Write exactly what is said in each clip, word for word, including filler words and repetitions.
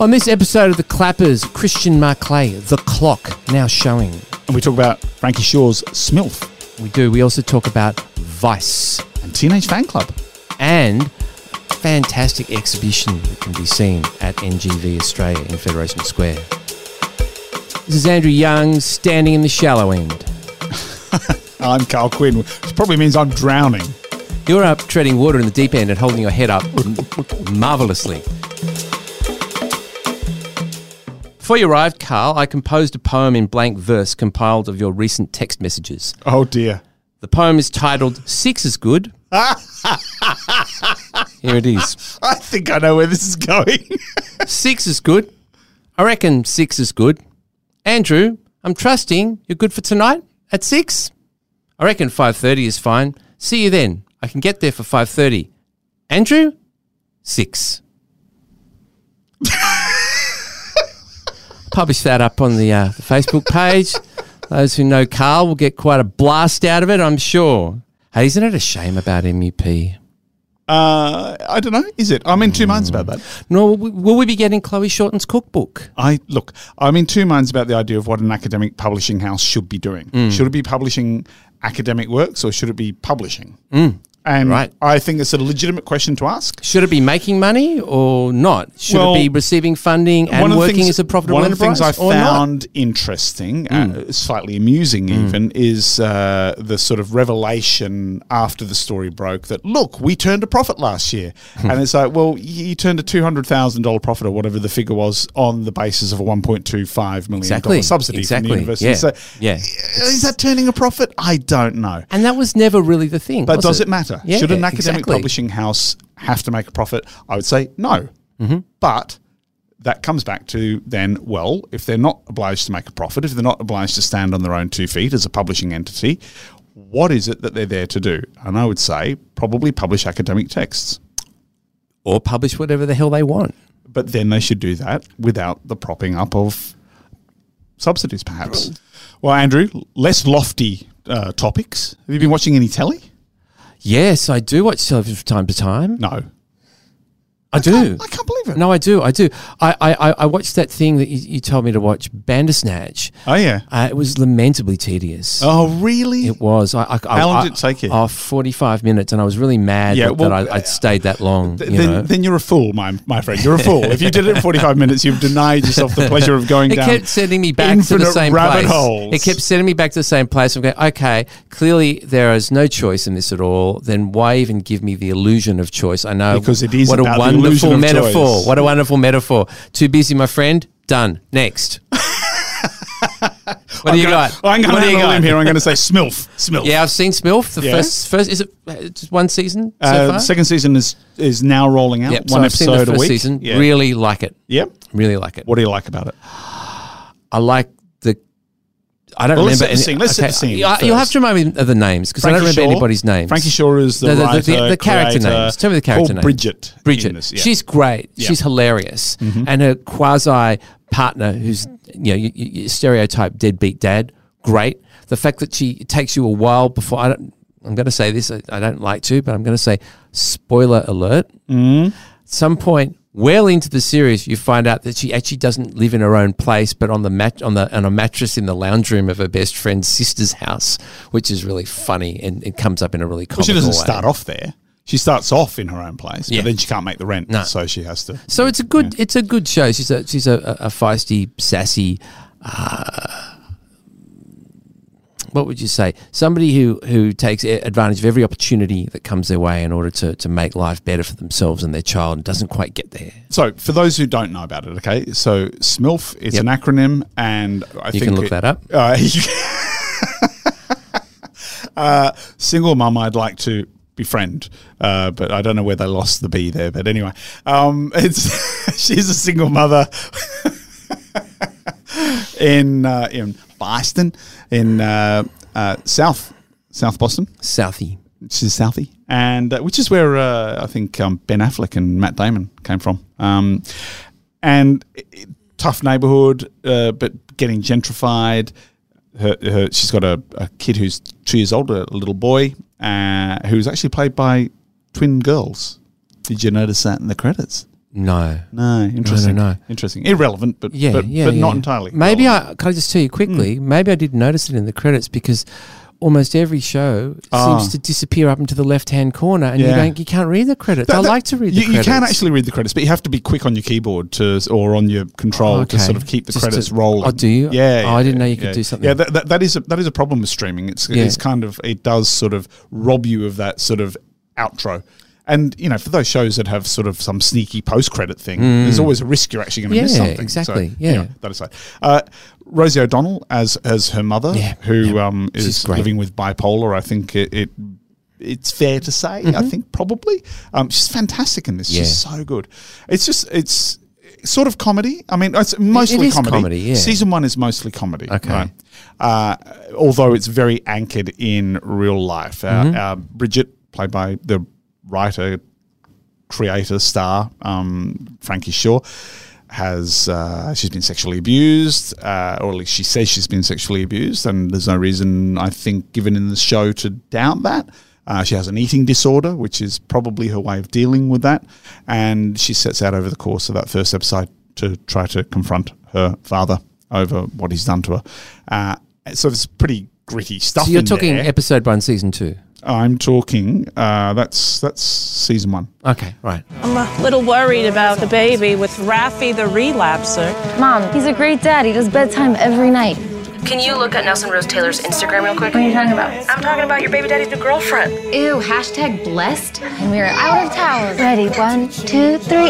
On this episode of The Clappers, Christian Marclay, The Clock, now showing. And we talk about Frankie Shaw's Smilf. We do. We also talk about Vice. And Teenage Fan Club. And fantastic exhibition that can be seen at N G V Australia in Federation Square. This is Andrew Young, standing in the shallow end. I'm Carl Quinn, which probably means I'm drowning. You're up treading water in the deep end and holding your head up marvellously. Before you arrived, Carl, I composed a poem in blank verse compiled of your recent text messages. Oh, dear. The poem is titled Six is Good. Here it is. I think I know where this is going. Six is good. I reckon six is good. Andrew, I'm trusting you're good for tonight at six. I reckon five thirty is fine. See you then. I can get there for five thirty. Andrew, six. Publish that up on the, uh, the Facebook page. Those who know Carl will get quite a blast out of it, I'm sure. Hey, isn't it a shame about M U P? Uh, I don't know. Is it? I'm in two minds about that. No, will we be getting Chloe Shorten's cookbook? I look. I'm in two minds about the idea of what an academic publishing house should be doing. Mm. Should it be publishing academic works or should it be publishing? Mm. And right. I think it's a legitimate question to ask. Should it be making money or not? Should well, it be receiving funding and working things, as a profitable one enterprise? One of the things I found not? interesting, mm. uh, slightly amusing mm. even, is uh, the sort of revelation after the story broke that, look, we turned a profit last year. and it's like, well, you turned a two hundred thousand dollars profit or whatever the figure was on the basis of a one point two five million dollars exactly. subsidy exactly. from the university. Yeah. So yeah. Is that turning a profit? I don't know. And that was never really the thing. But does it? it matter? Yeah, Should an academic exactly. publishing house have to make a profit? I would say no. Mm-hmm. But that comes back to then, well, if they're not obliged to make a profit, if they're not obliged to stand on their own two feet as a publishing entity, what is it that they're there to do? And I would say probably publish academic texts. Or publish whatever the hell they want. But then they should do that without the propping up of subsidies, perhaps. Well, Andrew, less lofty uh, topics. Have you been watching any telly? Yes, I do watch television from time to time. No. I, I do. Can't, I can't believe it. No, I do. I do. I, I, I watched that thing that you, you told me to watch, Bandersnatch. Oh, yeah. Uh, it was lamentably tedious. Oh, really? It was. I, I, How long I, did it take you? Oh, forty-five minutes, and I was really mad yeah, that, well, that I, I'd stayed that long. Th- you then, know? then you're a fool, my my friend. You're a fool. If you did it in forty-five minutes, you've denied yourself the pleasure of going it down. It kept sending me back to the same rabbit place. Holes. It kept sending me back to the same place. I'm going, okay, clearly there is no choice in this at all. Then why even give me the illusion of choice? I know. Because it is what a about the illusion wonderful of metaphor. choice. What a wonderful metaphor. Too busy, my friend. Done. Next. What do you gonna, got? I'm going what to do you handle got? him here. I'm going to say Smilf. Smilf. Yeah, I've seen Smilf. The Yeah. first, first is it uh, just one season so Uh, far? the second season is is now rolling out. Yep, so one I've seen episode the a first week. season. Yeah. Really like it. Yep. Really like it. What do you like about it? I like the. I don't Well, let's remember. set the scene. Let's set the scene You, you'll first. have to remind me of the names because I don't remember Shaw. anybody's names. Frankie Shaw is the, The- the- the- writer, the- the character creator, names. Tell me the character called names. Bridget. Bridget. in this, yeah. She's great. Yeah. She's hilarious. Mm-hmm. And her quasi partner, who's you know, you, you, stereotype deadbeat dad, great. The fact that she it takes you a while before I don't. I'm going to say this. I, I don't like to, but I'm going to say spoiler alert. Mm. Some point well into the series, you find out that she actually doesn't live in her own place, but on the mat on the on a mattress in the lounge room of her best friend's sister's house, which is really funny and it comes up in a really Well, comical she doesn't way. start off there. She starts off in her own place, Yeah. but then she can't make the rent, No. so she has to. So it's a good it's a good show. She's a she's a, a feisty, sassy. Uh, what would you say? Somebody who, who takes advantage of every opportunity that comes their way in order to, to make life better for themselves and their child and doesn't quite get there. So, for those who don't know about it, okay, so SMILF, it's Yep. an acronym, and I You think can look it- that up. Uh, uh, single mum, I'd like to befriend, uh, but I don't know where they lost the B there. But anyway, um, it's she's a single mother in uh, in Boston, in uh, uh, South South Boston. Southie. She's Southie, and uh, which is where uh, I think um, Ben Affleck and Matt Damon came from. Um, and it, it, tough neighborhood, uh, but getting gentrified. Her, her, she's got a, a kid who's two years old, a little boy, uh, who's actually played by twin girls. Did you notice that in the credits? No. No, interesting. no. Interesting. Irrelevant, but Yeah, but, yeah, but yeah. not entirely. Maybe relevant. I can I just tell you quickly. Maybe I did notice it in the credits because almost every show Ah. seems to disappear up into the left-hand corner, and you Yeah. don't, you can't read the credits. That- I that- like to read the you, credits. You can actually read the credits, but you have to be quick on your keyboard to or on your control Okay. to sort of keep the Just credits to- rolling. Oh, do you? Yeah. Oh, yeah, I didn't know you yeah, could yeah. do something. Yeah, that, that, that is a, that is a problem with streaming. It's Yeah. it's kind of it does sort of rob you of that sort of outro. And, you know, for those shows that have sort of some sneaky post-credit thing, there's always a risk you're actually going to miss Mm. Yeah, something. exactly, So, yeah. anyway, that aside. Uh, Rosie O'Donnell as as her mother, Yeah, who yeah. um, She's is great. living with bipolar, I think it, it it's fair to say, I think probably. Um, she's fantastic in this. Mm-hmm. Yeah. She's so good. It's just, it's sort of comedy. I mean, it's mostly is comedy. comedy, yeah. Season one is mostly comedy. Okay. Right? Uh, although it's very anchored in real life. Uh, Mm-hmm. uh, Bridget, played by the writer, creator, star, um, Frankie Shaw, has uh, she's been sexually abused, uh, or at least she says she's been sexually abused, and there's no reason, I think, given in the show to doubt that. Uh, she has an eating disorder, which is probably her way of dealing with that, and she sets out over the course of that first episode to try to confront her father over what he's done to her. Uh, so it's pretty gritty stuff. So you're in talking there. episode one, season two. I'm talking. Uh, that's that's season one. Okay, right. I'm a little worried about the baby with Rafi the relapser. Mom, he's a great dad. He does bedtime every night. Can you look at Nelson Rose Taylor's Instagram real quick? What are you talking about? I'm talking about your baby daddy's new girlfriend. Ew, hashtag blessed. And we are out of towels. Ready, one, two, three.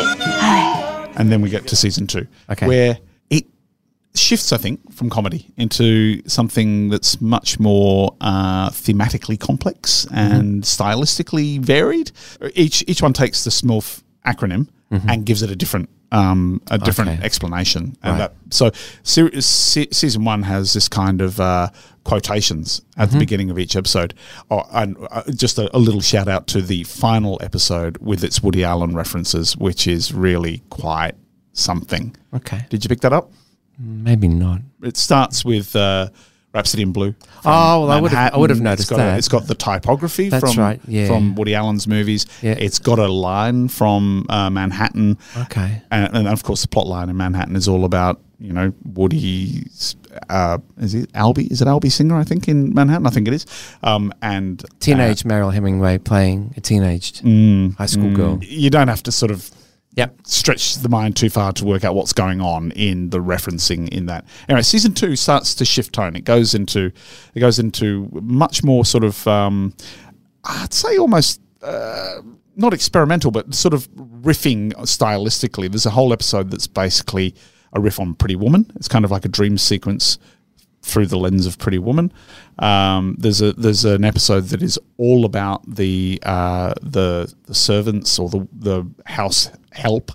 Hi. And then we get to season two, Okay. where it shifts, I think, from comedy into something that's much more uh, thematically complex and stylistically varied. Each each one takes the SMILF acronym and gives it a different um, a different Okay. explanation. And Right. that so se- se- season one has this kind of uh, quotations at the beginning of each episode. Oh, and uh, just a, a little shout out to the final episode with its Woody Allen references, which is really quite something. Okay. Did you pick that up? Maybe not. It starts with uh, Rhapsody in Blue. from Oh, well, I would've- I Manhattan. would've It's noticed got a- that. it's got the typography That's from right, yeah. from Woody Allen's movies. Yeah. It's got a line from uh, Manhattan. Okay. And, and of course, the plot line in Manhattan is all about, you know, Woody's, uh, is it Albie? Is it Albie Singer, I think, in Manhattan? I think it is. Um, and Teenage Meryl Hemingway playing a teenaged Mm. high school girl. you don't have to sort of Yep. stretch the mind too far to work out what's going on in the referencing in that. Anyway, season two starts to shift tone. It goes into it goes into much more sort of um, I'd say almost uh, not experimental, but sort of riffing stylistically. There's a whole episode that's basically a riff on Pretty Woman. It's kind of like a dream sequence through the lens of Pretty Woman. Um, there's a there's an episode that is all about the uh, the the servants or the the house help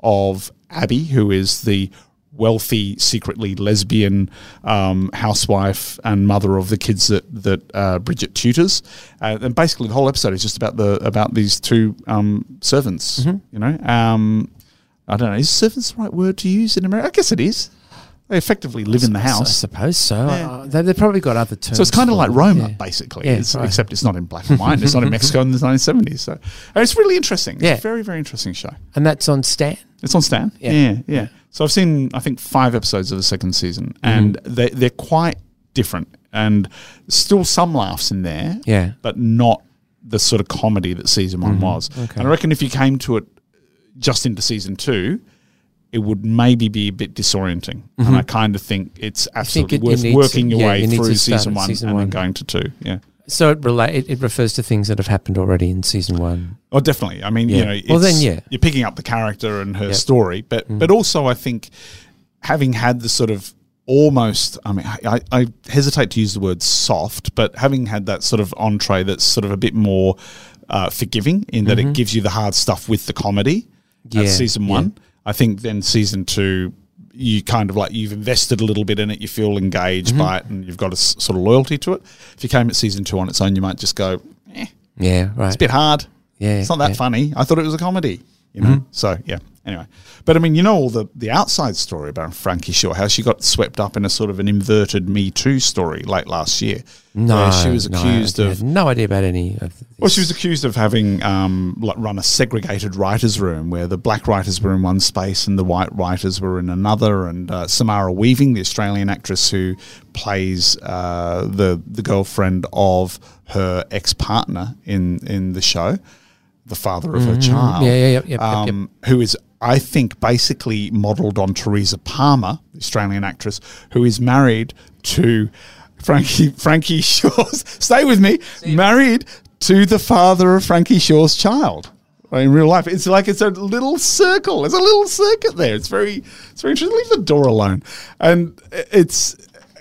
of Abby, who is the wealthy, secretly lesbian um, housewife and mother of the kids that that uh, Bridget tutors. Uh, and basically, the whole episode is just about the about these two um, servants. You know, um, I don't know. Is servants the right word to use in America? I guess it is. They effectively live in the I house. suppose so. Yeah. Uh, they, they've probably got other terms. So it's kind of for like it. Roma, Yeah. basically, Yeah, it's, right. except it's not in black and white. It's not in Mexico in the nineteen seventies. So and it's really interesting. It's Yeah. a very, very interesting show. And that's on Stan. It's on Stan. Yeah. Yeah, yeah. So I've seen, I think, five episodes of the second season, and they, they're quite different, and still some laughs in there, Yeah. but not the sort of comedy that season one was. Okay. And I reckon if you came to it just into season two, it would maybe be a bit disorienting. And I kind of think it's absolutely it- you worth need working to- your yeah, way you need through to start season at one season and one. then going to two. Yeah. So it, rela- it it refers to things that have happened already in season one. Oh, definitely. I mean, Yeah. you know, Well, it's- then, yeah. you're picking up the character and her Yep. story, but but also I think having had the sort of almost, I mean, I, I hesitate to use the word soft, but having had that sort of entree that's sort of a bit more uh, forgiving in that it gives you the hard stuff with the comedy Yeah, at season yeah. one. I think then season two, you kind of like you've invested a little bit in it, you feel engaged by it, and you've got a s- sort of loyalty to it. If you came at season two on its own, you might just go, eh, Yeah, right. it's a bit hard. Yeah, It's not that yeah. funny. I thought it was a comedy, you know? So, yeah. Anyway, but I mean, you know all the, the outside story about Frankie Shaw, how she got swept up in a sort of an inverted Me Too story late last year. No, where she was accused no, I of had no idea about any of this. Well, she was accused of having um, like run a segregated writers' room where the black writers were in one space and the white writers were in another. And uh, Samara Weaving, the Australian actress who plays uh, the the girlfriend of her ex partner in in the show, the father of mm-hmm. her child, yeah, yeah, yep, yep, um, yep, yep. who is, I think, basically modelled on Teresa Palmer, the Australian actress, who is married to Frankie Frankie Shaw's. Stay with me. Married to the father of Frankie Shaw's child in real life. It's like it's a little circle. It's a little circuit there. It's very, it's very interesting. Leave the door alone, and it's.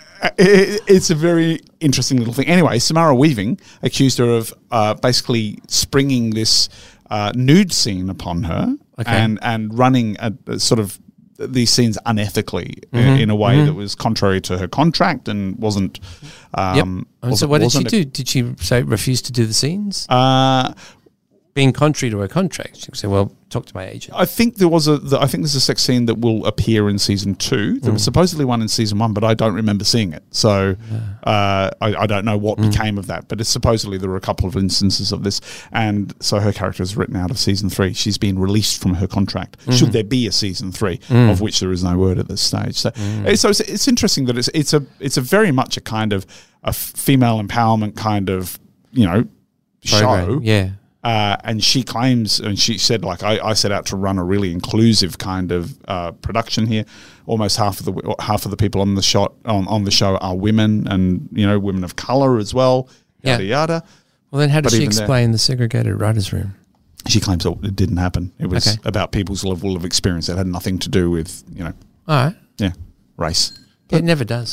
It, it's a very interesting little thing. Anyway, Samara Weaving accused her of uh, basically springing this uh, nude scene upon her okay. and and running a, a sort of these scenes unethically mm-hmm. in, in a way mm-hmm. that was contrary to her contract and wasn't. Um, yep. And wasn't, so what did she it, do? Did she say refuse to do the scenes? Uh, Being contrary to her contract, she said, "Well, talk to my agent." I think there was a. The, I think there's a sex scene that will appear in season two. There mm. was supposedly one in season one, but I don't remember seeing it, so yeah. uh, I, I don't know what mm. became of that. But it's supposedly there were a couple of instances of this, and so her character is written out of season three. She's been released from her contract. Mm. Should there be a season three, mm. of which there is no word at this stage. So, mm. so it's, it's interesting that it's it's a it's a very much a kind of a female empowerment kind of you know Program. show. Yeah. Uh, and she claims, and she said, like, I, I set out to run a really inclusive kind of uh, production here. Almost half of the half of the people on the shot on, on the show are women, and you know, women of color as well. Yada yeah. yada. Well, then how does but she explain there, the segregated writers' room? She claims that it didn't happen. It was okay. about people's level of experience. It had nothing to do with you know. All right. Yeah, race. It never does.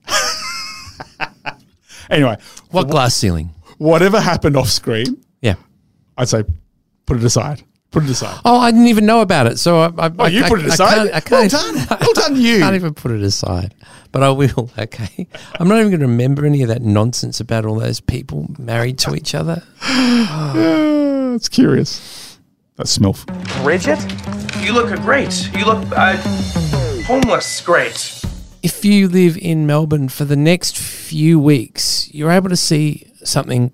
Anyway, what glass ceiling? Whatever happened off screen. Yeah. I'd say put it aside. Put it aside. Oh, I didn't even know about it. So I, I, oh, you I, put it I, aside? I can't, I can't well done. Well done, you. I can't even put it aside. But I will, okay? I'm not even going to remember any of that nonsense about all those people married to each other. Oh. Yeah, it's curious. That's Smilf. Bridget? You look great. You look uh, homeless great. If you live in Melbourne for the next few weeks, you're able to see something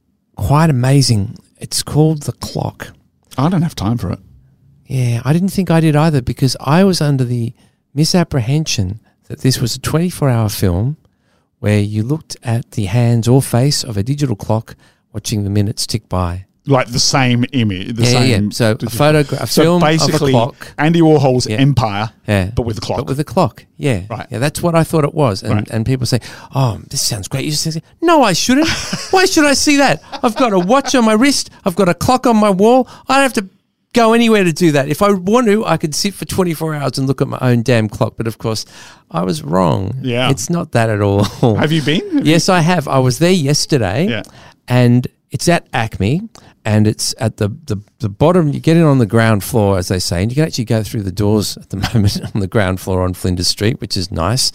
quite amazing. It's called The Clock. I don't have time for it. Yeah, I didn't think I did either because I was under the misapprehension that this was a twenty-four hour film where you looked at the hands or face of a digital clock watching the minutes tick by. Like the same image. The yeah, same yeah. So a photograph, a so film basically, of a clock. Andy Warhol's yeah. empire, yeah. but with a clock. But with a clock, yeah. Right. Yeah, that's what I thought it was. And right. and people say, oh, this sounds great. You just say, no, I shouldn't. Why should I see that? I've got a watch on my wrist. I've got a clock on my wall. I don't have to go anywhere to do that. If I want to, I could sit for twenty-four hours and look at my own damn clock. But of course, I was wrong. Yeah. It's not that at all. Have you been? Have yes, you? I have. I was there yesterday. Yeah. And it's at Acme. And it's at the, the, the bottom, you get in on the ground floor, as they say, and you can actually go through the doors at the moment on the ground floor on Flinders Street, which is nice.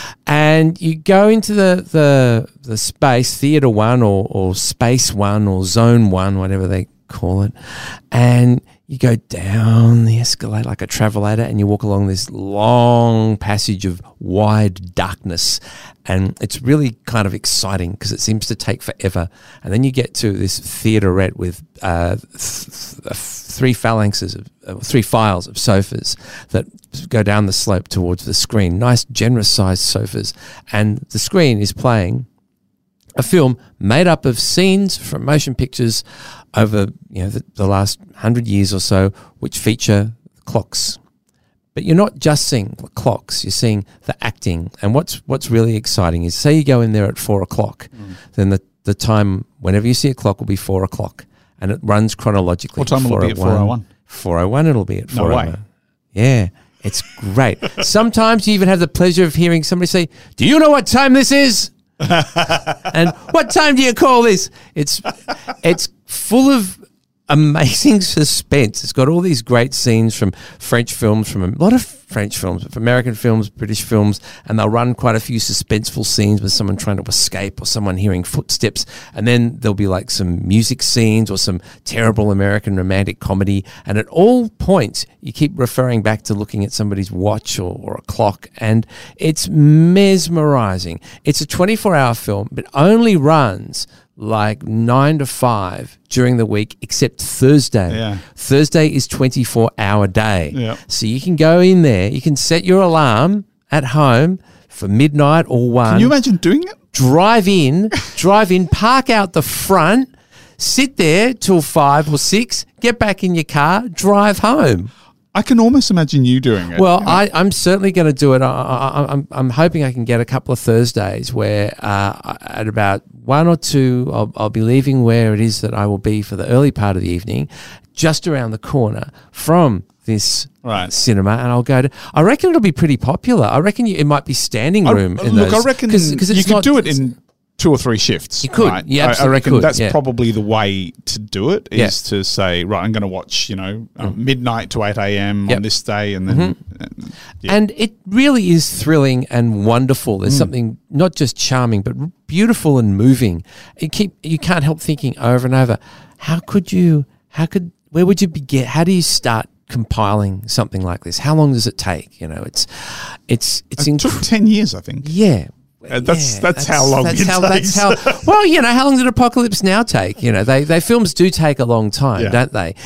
And you go into the the, the space, Theatre One or, or Space One or Zone One, whatever they call it, and you go down the escalator like a travelator and you walk along this long passage of wide darkness. And it's really kind of exciting because it seems to take forever. And then you get to this theaterette with uh, th- th- three phalanxes, of, uh, three files of sofas that go down the slope towards the screen. Nice, generous-sized sofas. And the screen is playing a film made up of scenes from motion pictures over you know the, the last hundred years or so, which feature clocks. But you're not just seeing clocks; you're seeing the acting. And what's what's really exciting is, say you go in there at four o'clock, mm. then the the time whenever you see a clock will be four o'clock, and it runs chronologically. What time will it be at four oh one? Four oh one. It'll be at four oh one. No way. Yeah. It's great. Sometimes you even have the pleasure of hearing somebody say, "Do you know what time this is?" And what time do you call this? It's it's full of amazing suspense. It's got all these great scenes from French films, from a lot of French films, but for American films, British films, and they'll run quite a few suspenseful scenes with someone trying to escape or someone hearing footsteps, and then there'll be like some music scenes or some terrible American romantic comedy, and at all points you keep referring back to looking at somebody's watch or, or a clock, and it's mesmerizing. It's a twenty-four hour film, but only runs like nine to five during the week, except Thursday. Yeah. Thursday is twenty-four hour day. Yeah. So you can go in there, you can set your alarm at home for midnight or one. Can you imagine doing it? Drive in, drive in, park out the front, sit there till five or six, get back in your car, drive home. I can almost imagine you doing it. Well, you know? I, I'm certainly going to do it. I, I, I'm, I'm hoping I can get a couple of Thursdays where uh, at about one or two, I'll, I'll be leaving where it is that I will be for the early part of the evening, just around the corner from this Right. cinema, and I'll go to. I reckon it'll be pretty popular. I reckon you, it might be standing room. I, in look, those, I reckon cause, cause you it's could not, do it in two or three shifts. You could, right? you I- I, absolutely reckon could, that's yeah. probably the way to do it, is Yeah. to say, right, I'm going to watch, you know, um, midnight to eight a.m. Yep. on this day, and then Mm-hmm. uh, yeah. And it really is thrilling and wonderful. There's something not just charming, but beautiful and moving. You keep you can't help thinking over and over, how could you? How could? Where would you begin? How do you start compiling something like this? How long does it take? You know, it's it's it's it took incredible. ten years, I think. Yeah. Uh, that's- Yeah, that's how long that's it how, takes. That's how, well, you know, how long did Apocalypse Now take? You know, they, they films do take a long time, Yeah. don't they?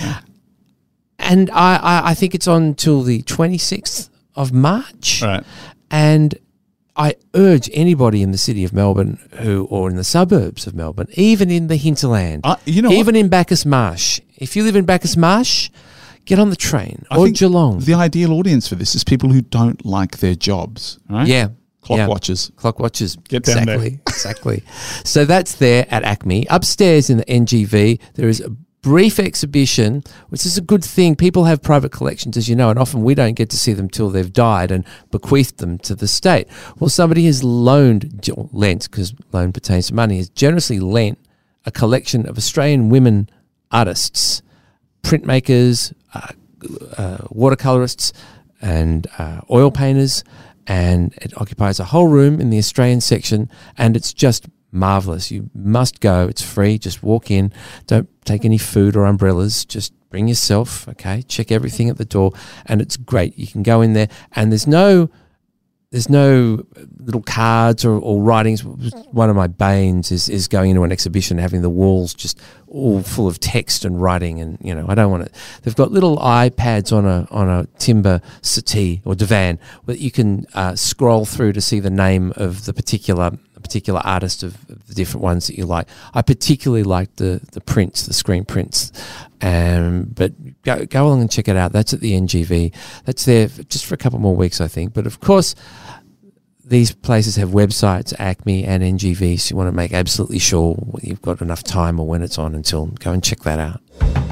And I, I, I think it's on till the twenty-sixth of March. Right. And I urge anybody in the city of Melbourne who, or in the suburbs of Melbourne, even in the hinterland, Uh, you know even in Bacchus Marsh, if you live in Bacchus Marsh, get on the train I or think Geelong. The ideal audience for this is people who don't like their jobs, right? Yeah. Clock yeah. watchers. Clock watchers. Get down there. exactly, Exactly. So that's there at ACME. Upstairs in the N G V, there is a brief exhibition, which is a good thing. People have private collections, as you know, and often we don't get to see them till they've died and bequeathed them to the state. Well, somebody has loaned, or lent, because loan pertains to money, has generously lent a collection of Australian women artists, printmakers, uh, uh, watercolorists, and uh, oil painters, and it occupies a whole room in the Australian section, and it's just marvellous. You must go. It's free. Just walk in. Don't take any food or umbrellas. Just bring yourself, okay? Check everything at the door, and it's great. You can go in there, and there's no... There's no little cards or, or writings. One of my banes is, is going into an exhibition, having the walls just all full of text and writing, and you know I don't want it. They've got little iPads on a on a timber settee or divan that you can uh, scroll through to see the name of the particular particular artist of, of the different ones that you like. I particularly like the the prints, the screen prints. Um, but go go along and check it out. That's at the N G V. That's there for, just for a couple more weeks, I think. But of course, these places have websites, ACME and N G V, so you want to make absolutely sure you've got enough time or when it's on until go and check that out.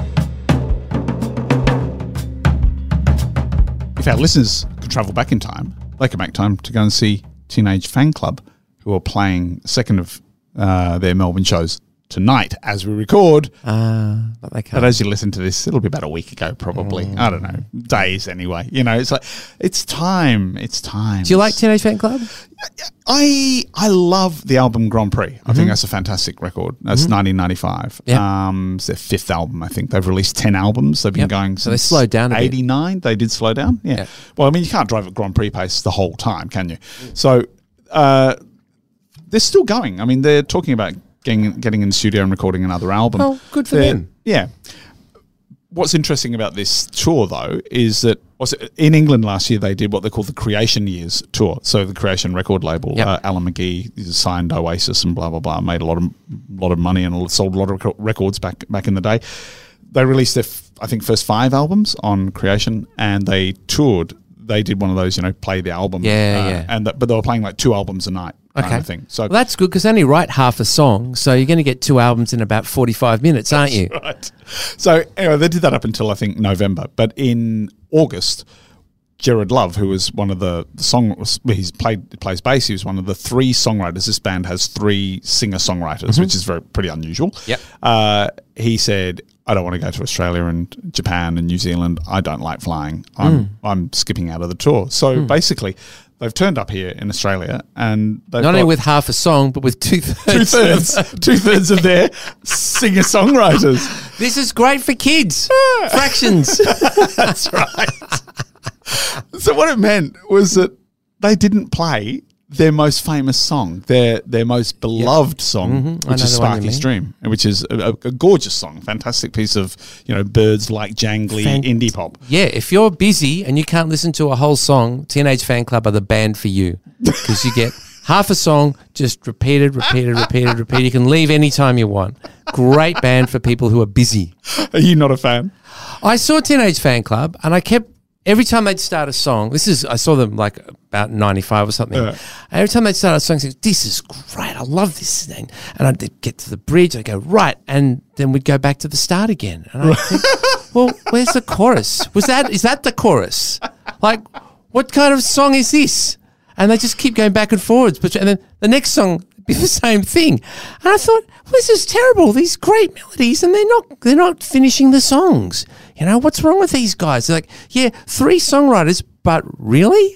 If our listeners could travel back in time, they could make time to go and see Teenage Fan Club, who are playing a second of uh, their Melbourne shows tonight as we record. Uh, but they can't. But as you listen to this, it'll be about a week ago, probably. Mm. I don't know, days anyway. You know, it's like it's time. It's time. Do you like Teenage Fan Club? I I love the album Grand Prix. I think that's a fantastic record. That's nineteen ninety-five. Yeah. Um, it's their fifth album. I think they've released ten albums. They've been Yep. going So they since slowed down a bit. eighty-nine. They did slow down. Yeah. Yeah. Well, I mean, you can't drive at Grand Prix pace the whole time, can you? So uh, they're still going. I mean, they're talking about getting getting in the studio and recording another album. Well, good for They're- them. Yeah. What's interesting about this tour, though, is that was it, in England last year they did what they call the Creation Years tour. So the Creation record label, Yep. uh, Alan McGee signed Oasis and blah blah blah, made a lot of lot of money and sold a lot of records back back in the day. They released their, f- I think, first five albums on Creation, and they toured. They did one of those, you know, play the album, Yeah, uh, yeah. and that, but they were playing like two albums a night, kind Okay. of thing. So Well, that's good because they only write half a song, so you're going to get two albums in about forty-five minutes, aren't you? Right. So anyway, they did that up until I think November. But in August, Gerard Love, who was one of the, the song, he's played plays bass. He was one of the three songwriters. This band has three singer songwriters, which is very pretty unusual. Yep. Uh, he said, I don't want to go to Australia and Japan and New Zealand. I don't like flying. I'm Mm. I'm skipping out of the tour. So Mm. basically, they've turned up here in Australia and they've Not got only with half a song, but with two thirds. two thirds, two thirds of their singer songwriters. This is great for kids. Fractions. That's right. So what it meant was that they didn't play their most famous song, their their most beloved song, Mhm. I which know is the one you Sparky's mean. Dream, which is a, a gorgeous song, fantastic piece of, you know, birds like jangly Fan- indie pop. Yeah, if you're busy and you can't listen to a whole song, Teenage Fan Club are the band for you because you get half a song just repeated, repeated, repeated, repeated. You can leave anytime you want. Great band for people who are busy. Are you not a fan? I saw Teenage Fan Club and I kept, every time they'd start a song, this is, I saw them like about ninety-five or something. Yeah. Every time they'd start a song, I'd say, this is great. I love this. And and I'd get to the bridge, I'd go, right. And then we'd go back to the start again. And I'd think, well, where's the chorus? Was that, is that the chorus? Like, what kind of song is this? And they just keep going back and forwards. But and then the next song be the same thing. And I thought, well, this is terrible. These great melodies, and they're not they're not finishing the songs. You know, what's wrong with these guys? They're like, yeah, three songwriters, but really?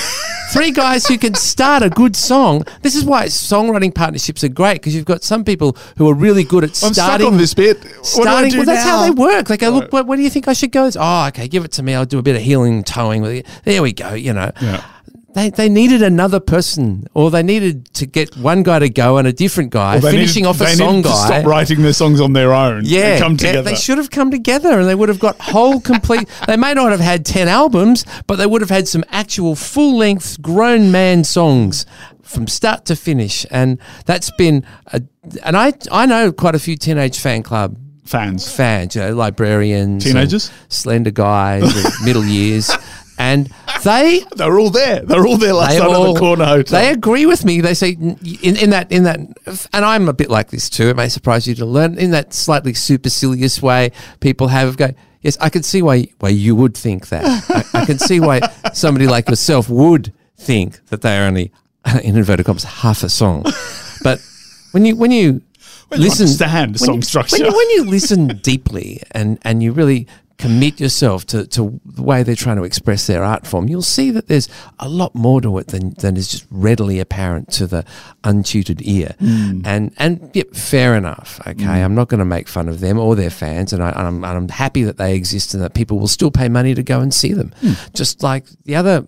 Three guys who can start a good song. This is why songwriting partnerships are great, because you've got some people who are really good at I'm starting. stuck on this bit. What do I Starting, do well, that's now? how they work. They go, Right. look, what, what do you think I should go? Oh, okay, give it to me. I'll do a bit of healing and towing with it. There we go. You know, Yeah. they they needed another person, or they needed to get one guy to go and a different guy Well, they finishing needed- off a they song needed to guy. stop writing their songs on their own. Yeah, and come yeah, together. they should have come together, and they would have got whole complete. They may not have had ten albums, but they would have had some actual full length grown man songs from start to finish, and that's been. A, and I I know quite a few Teenage Fan Club Fans. fans, you know, librarians, Teenagers? and slender guys, and middle years, and they. They were all there. They were all there last They night at all- the Corner Hotel. They agree with me. They say in, in that in that, and I'm a bit like this too. It may surprise you to learn in that slightly supercilious way people have go. Yes, I can see why why you would think that. I, I can see why somebody like yourself would think that they are only, in inverted commas, half a song. But when you when you When you listen, understand when song you- structure. when you, when you listen deeply and and you really commit yourself to, to the way they're trying to express their art form, you'll see that there's a lot more to it than, than is just readily apparent to the untutored ear. Mm. And and yeah, fair enough. Okay, I'm not going to make fun of them or their fans, and, I, and, I'm, and I'm happy that they exist and that people will still pay money to go and see them, Mm. just like the other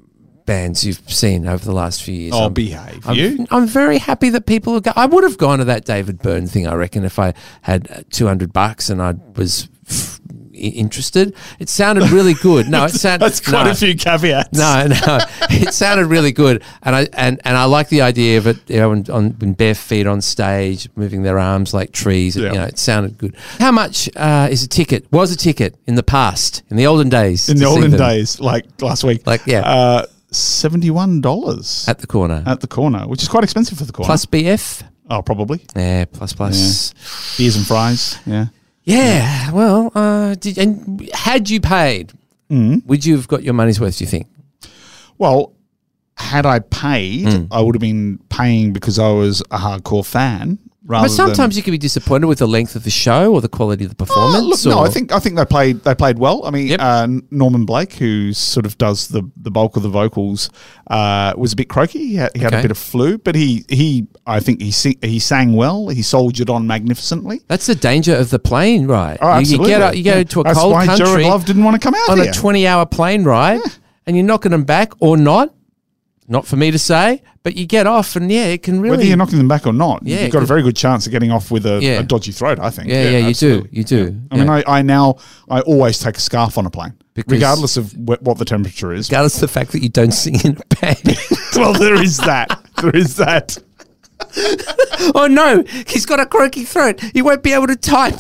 bands you've seen over the last few years. Oh, I'm- behave. I'm, You? I'm very happy that people are go- I would have gone to that David Byrne thing, I reckon, if I had uh, two hundred bucks and I was f- i- interested. It sounded really good. No, it sounded That's quite no. a few caveats. No, no, it sounded really good, and I and, and I like the idea of it. You know, on, on in bare feet on stage, moving their arms like trees. Yeah. You know, it sounded good. How much uh, is a ticket? Was a ticket in the past, in the olden days? In to the see olden them days, like last week. Like, yeah. Uh, seventy-one dollars at the corner, at the Corner, which is quite expensive for the Corner. plus B F. Oh, probably. Yeah, plus plus. Beers and fries. Yeah. Yeah, well, uh, did, and had you paid, Mm. would you have got your money's worth, do you think? Well, had I paid, Mm. I would have been paying because I was a hardcore fan. Rather But sometimes than, you can be disappointed with the length of the show or the quality of the performance. Oh, look, no, or- I think I think they played they played well. I mean, Yep. uh, Norman Blake, who sort of does the, the bulk of the vocals, uh, was a bit croaky. He had, he had a Okay. bit of flu, but he he I think he si- he sang well. He soldiered on magnificently. That's the danger of the plane ride. Oh, You- absolutely. You, get, out- you go Yeah. to a That's cold why country Jared Love didn't want to come out on here. a twenty-hour plane ride, and you're knocking them back or not. Not for me to say, but you get off, and yeah, it can really. Whether you're knocking them back or not, Yeah, you've got a it- very good chance of getting off with a, Yeah. a dodgy throat, I think. Yeah, yeah, you absolutely. do, you do. I mean, yeah. I, I now, I always take a scarf on a plane, Because- regardless of wh- what the temperature is. regardless of the fact that you don't sing in a band. Well, there is that. There is that. Oh no, he's got a croaky throat. He won't be able to type.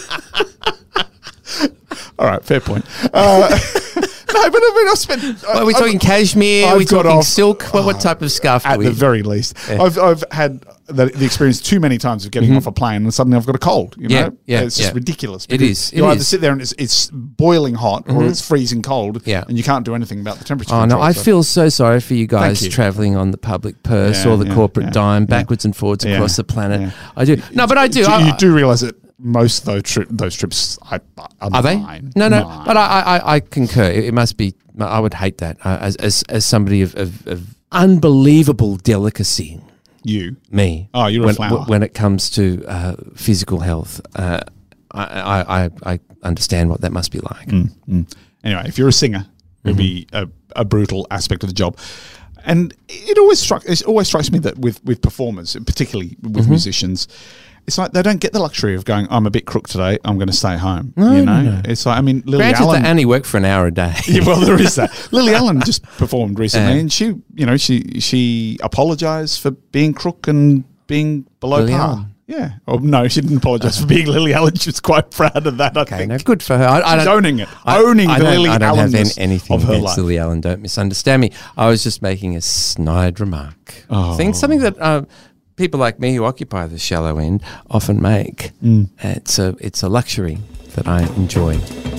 All right, fair point. Uh, no, but I mean, I spent. Are we I- talking cashmere? Are I've we got talking off- silk? What, what type of scarf At do we? the very least, Yeah. I've I've had the, the experience too many times of getting off a plane and suddenly I've got a cold. You know, Yeah, yeah, it's just yeah. ridiculous. It because is, it You either is. sit there and it's, it's boiling hot or it's freezing cold. Yeah. and you can't do anything about the temperature. Oh no, control, I so- feel so sorry for you guys you. traveling on the public purse Yeah, or the yeah, corporate yeah, dime yeah. backwards and forwards Yeah, across the planet. yeah. I do. No, but I do. Do, I, you do realize that most of those, tri- those trips I, are, Are they? mine. No, no. Mine. But I, I, I concur. It, it must be. I would hate that uh, as, as as somebody of, of, of unbelievable delicacy. You. Me. Oh, you're a when, flower. when it comes to uh, physical health, uh, I, I, I I understand what that must be like. Mm, mm. Anyway, if you're a singer, it would be a, a brutal aspect of the job. And it always struck. It always strikes me that with, with performers, particularly with Mm-hmm. musicians, it's like they don't get the luxury of going, I'm a bit crook today, I'm going to stay home. No, you know, no, no. It's like, I mean, Lily Granted, Allen. they only work for an hour a day. Yeah, well, there is that. Lily Allen just performed recently, Yeah. and she, you know, she she apologised for being crook and being below Lily par. Allen? Yeah. Oh no, she didn't apologise for being Lily Allen. She was quite proud of that. I Okay, think. no, good for her. I, I She's don't, owning it. I- Owning I the don't- Lily I don't have any, Allenness anything of her against life. Lily Allen. Don't misunderstand me. I was just making a snide remark. Oh. Thing, something that uh, people like me who occupy the shallow end often make. Mm. It's a it's a luxury that I enjoy.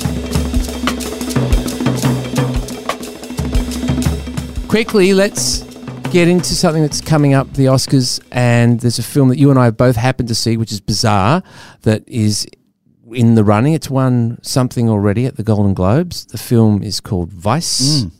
Quickly, let's get into something that's coming up, the Oscars, and there's a film that you and I both happened to see, which is Bizarre, that is in the running. It's won something already at the Golden Globes. The film is called Vice, Mm.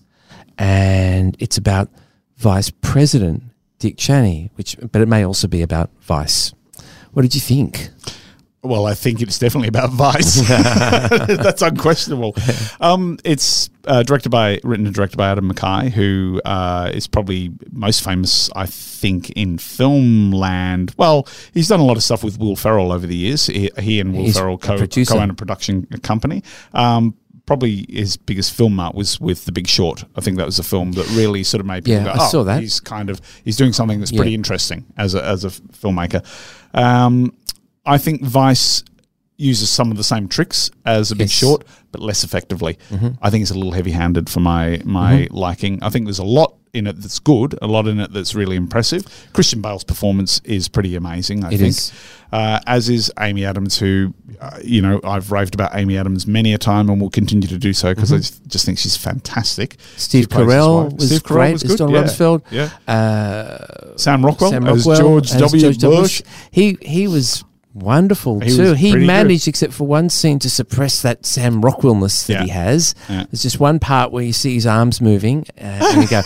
and it's about Vice President Dick Cheney, which, but it may also be about Vice. What did you think? Well, I think it's definitely about Vice. That's unquestionable. Um, it's uh, directed by, written and directed by Adam McKay, who uh, is probably most famous, I think, in film land. Well, he's done a lot of stuff with Will Ferrell over the years. He, he and Will He's Ferrell a co- producer. co-own a production company. Um, probably his biggest film mark was with The Big Short. I think that was a film that really sort of made people Yeah, go, I oh, saw that. he's kind of, he's doing something that's Yeah. pretty interesting as a, as a filmmaker. Um, I think Vice uses some of the same tricks as A Big Yes. Short, but less effectively. Mm-hmm. I think it's a little heavy-handed for my my liking. I think there's a lot in it that's good, a lot in it that's really impressive. Christian Bale's performance is pretty amazing, I It think. is. Uh, as is Amy Adams, who, uh, you know, I've raved about Amy Adams many a time and will continue to do so because I just, just think she's fantastic. Steve She plays his Carell wife. was Steve Carell great was as good, Don yeah. Rumsfeld. Yeah. Uh, Sam Rockwell, Sam as Rockwell George as W. George Bush. He he was wonderful He too. was He pretty managed, except for one scene, to suppress that Sam Rockwellness that Yeah. he has. Yeah. There's just one part where you see his arms moving, uh, and you go,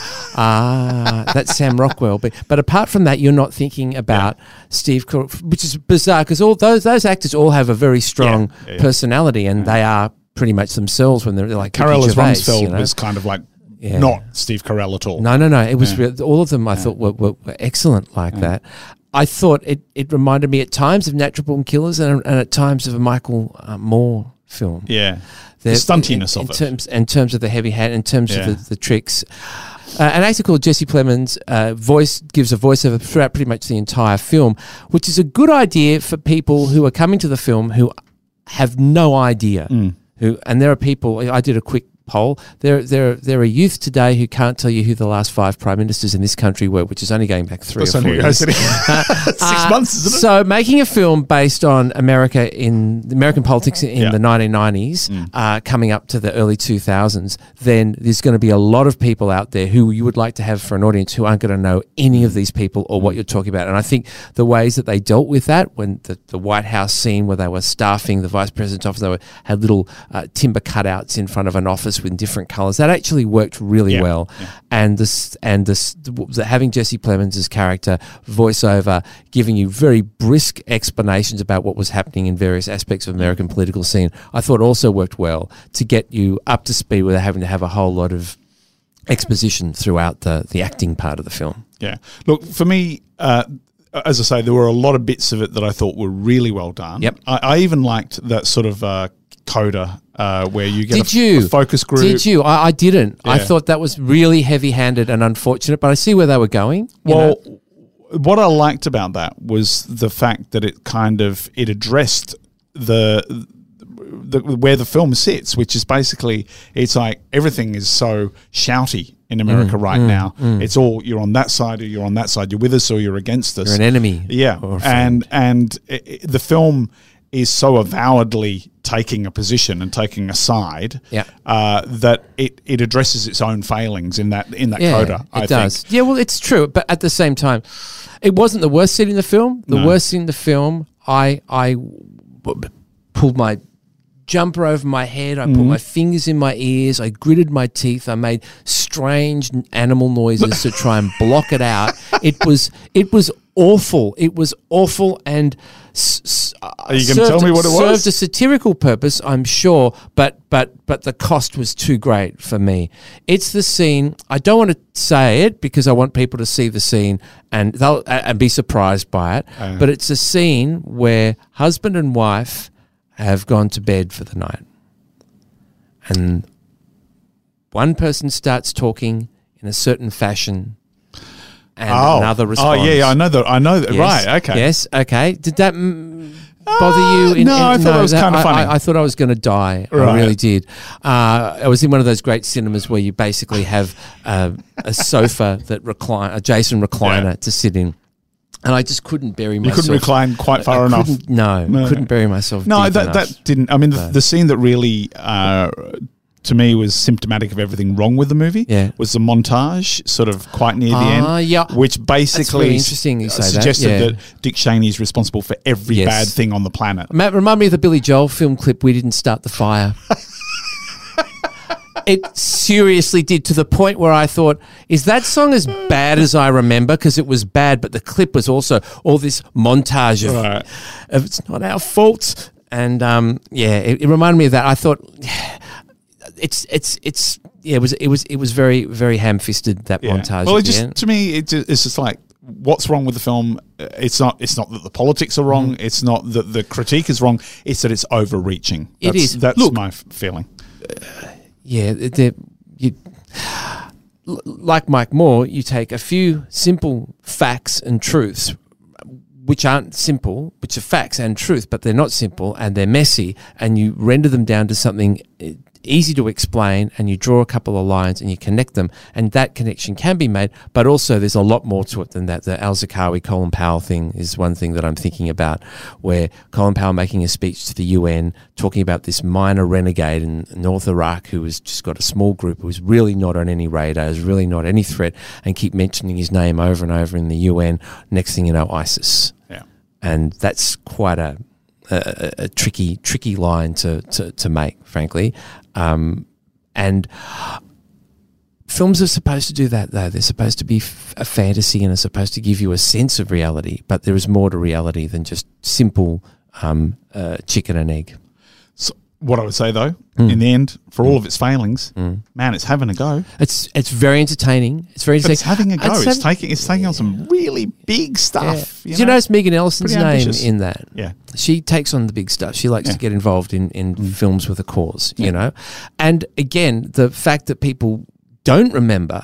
"Ah, that's Sam Rockwell." But but apart from that, you're not thinking about Steve Carell, which is bizarre because all those those actors all have a very strong Yeah, yeah. personality, and they are pretty much themselves when they're like Carell Ricky as Gervais, Rumsfeld you know? was kind of like Yeah. not Steve Carell at all. No, no, no. It was Yeah. real, all of them. I thought were, were, were excellent like that. I thought it, it reminded me at times of Natural Born Killers and, and at times of a Michael uh, Moore film. Yeah. The The- stuntiness in, of in it. Terms, in terms of the heavy hand, in terms Yeah. of the, the tricks. Uh, an actor called Jesse Plemons uh, voice gives a voiceover throughout pretty much the entire film, which is a good idea for people who are coming to the film who have no idea. Mm. Who and there are people. I did a quick poll. There, there, there are youth today who can't tell you who the last five prime ministers in this country were, which is only going back three That's or four only- years. Six Uh, months, isn't it? So, making a film based on America in American politics in Yeah. the nineteen nineties, Mm. uh, coming up to the early two thousands, then there's going to be a lot of people out there who you would like to have for an audience who aren't going to know any of these people or what you're talking about. And I think the ways that they dealt with that, when the, the White House scene where they were staffing the vice president's office, they were, had little uh, timber cutouts in front of an office with different colours. That actually worked really Yeah. well. Yeah. And this and this the, having Jesse Plemons' character voiceover, giving you very brisk explanations about what was happening in various aspects of American political scene, I thought also worked well to get you up to speed without having to have a whole lot of exposition throughout the the acting part of the film. Yeah. Look, for me, uh, as I say, there were a lot of bits of it that I thought were really well done. Yep. I, I even liked that sort of uh, coda uh, where you get Did a, you a focus group. Did you? I, I didn't. I Yeah. thought that was really heavy-handed and unfortunate, but I see where they were going. you Well, know? what I liked about that was the fact that it kind of it addressed the, the where the film sits, which is basically it's like everything is so shouty in America Mm, right now. It's all you're on that side or you're on that side. You're with us or you're against us. You're an enemy. Yeah, or a friend. and and i i the film is so avowedly taking a position and taking a side. Yeah. uh, that it, it addresses its own failings in that in that yeah, coda. It I does. think. Yeah, well, it's true, but at the same time, it wasn't the worst scene in the film. The No. worst scene in the film, I, I, pulled my jumper over my head. I put my fingers in my ears. I gritted my teeth. I made strange animal noises to try and block it out. It was it was awful. It was awful and s- s- Are you going to tell me what it served was? a satirical purpose, I'm sure, but but but the cost was too great for me. It's the scene. I don't want to say it because I want people to see the scene and they'll and be surprised by it. Uh. But it's a scene where husband and wife have gone to bed for the night, and one person starts talking in a certain fashion, and Oh. another Oh, responds. yeah, yeah, I know that. I know that. Yes. Right, okay. Yes, okay. Did that mm, bother you? Uh, no, I thought it was that- kinda I- funny. I, I thought I was going to die. I Right. really did. Uh, I was in one of those great cinemas where you basically have uh, a sofa that recline, a Jason recliner Yeah. to sit in. And I just couldn't bury You myself. couldn't recline quite far I enough. couldn't- No, No. couldn't bury myself. No, deep that enough. that didn't. I mean, the, the scene that really, uh, to me, was symptomatic of everything wrong with the movie. Yeah. Was the montage, sort of quite near the Ah, end. yeah. Which basically really interesting you say that, suggested yeah. that Dick Cheney is responsible for every Yes. bad thing on the planet. Matt, remind me of the Billy Joel film clip, "We Didn't Start the Fire." It seriously did, to the point where I thought, is that song as bad as I remember? Because it was bad, but the clip was also all this montage of, Right. of it's not our fault. And um, yeah, it, it reminded me of that. I thought it's it's it's yeah, it was it was it was very very ham-fisted, that Yeah. montage. Well, at it the just end. to me, it just, it's just like, what's wrong with the film? Uh, It's not. It's not that the politics are wrong. Mm-hmm. It's not that the critique is wrong. It's that it's overreaching. It That's, is. That's Look- my f- feeling. Yeah, they're, you, l- like Mike Moore, you take a few simple facts and truths, which aren't simple, which are facts and truth, but they're not simple and they're messy, and you render them down to something uh, easy to explain, and you draw a couple of lines and you connect them, and that connection can be made, but also there's a lot more to it than that. The Al Zarqawi, Colin Powell thing is one thing that I'm thinking about, where Colin Powell making a speech to the U N talking about this minor renegade in North Iraq who has just got a small group, who is really not on any radar, is really not any threat, and keep mentioning his name over and over in the U N. Next thing you know, ISIS. Yeah. And that's quite a a, a tricky tricky line to, to, to make, frankly. Um, and films are supposed to do that, though. They're supposed to be f- a fantasy and are supposed to give you a sense of reality, but there is more to reality than just simple um, uh, chicken and egg. So what I would say though, Mm. in the end, for all of its failings, man, it's having a go. It's it's very entertaining. It's very But it's entertaining. having a go. It's, having- taking it's taking on some really big yeah. stuff. Did you notice Megan Ellison's Pretty name ambitious. in that? Yeah. She takes on the big stuff. She likes Yeah. to get involved in, in films with a cause, you Yeah. know? And again, the fact that people don't remember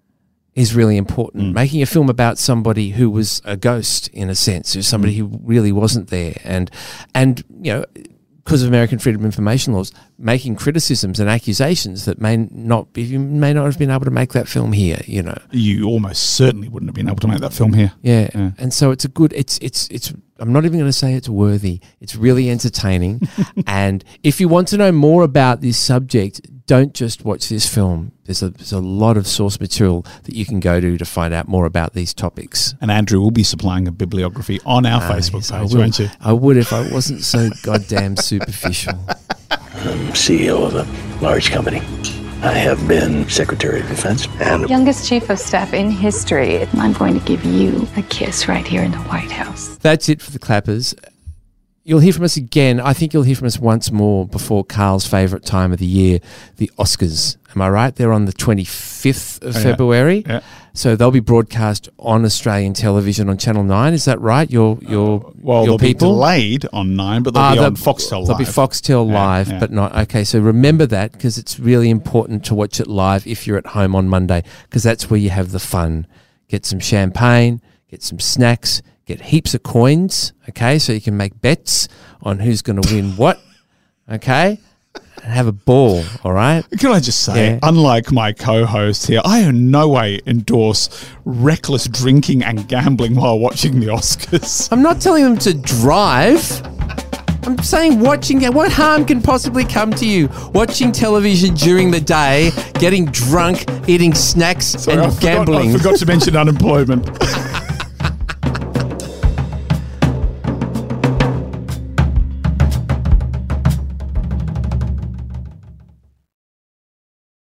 is really important. Mm. Making a film about somebody who was a ghost, in a sense, or somebody Mm. who really wasn't there. And, and you know, because of American freedom of information laws, making criticisms and accusations that may not be, you may not have been able to make that film here, you know? You almost certainly wouldn't have been able to make that film here. Yeah. Yeah. And so it's a good, it's, it's, it's, I'm not even going to say it's worthy. It's really entertaining. And if you want to know more about this subject, don't just watch this film. There's a, there's a lot of source material that you can go to to find out more about these topics. And Andrew will be supplying a bibliography on our Ah, Facebook yes, I page, will. won't you? I would if I wasn't so goddamn superficial. I'm C E O of a large company. I have been Secretary of Defense and Youngest chief of staff in history. I'm going to give you a kiss right here in the White House. That's it for the clappers. You'll hear from us again. I think you'll hear from us once more before Carl's favourite time of the year, the Oscars. Am I right? They're on the twenty-fifth of Oh, yeah. February. Yeah. So they'll be broadcast on Australian television on Channel nine. Is that right? Your your Well, your they'll people? be delayed on nine, but they'll Ah, be they'll- on Foxtel They'll Live. be Foxtel Yeah, Live, yeah. but not okay. So remember that, because it's really important to watch it live if you're at home on Monday, because that's where you have the fun. Get some champagne, get some snacks, get heaps of coins. Okay, so you can make bets on who's going to win what. Okay, and have a ball. All right. Can I just say, Yeah. unlike my co-host here, I in no way endorse reckless drinking and gambling while watching the Oscars. I'm not telling them to drive. I'm saying watching. What harm can possibly come to you watching television during the day, getting drunk, eating snacks, Sorry, and I forgot, gambling? I forgot to mention unemployment.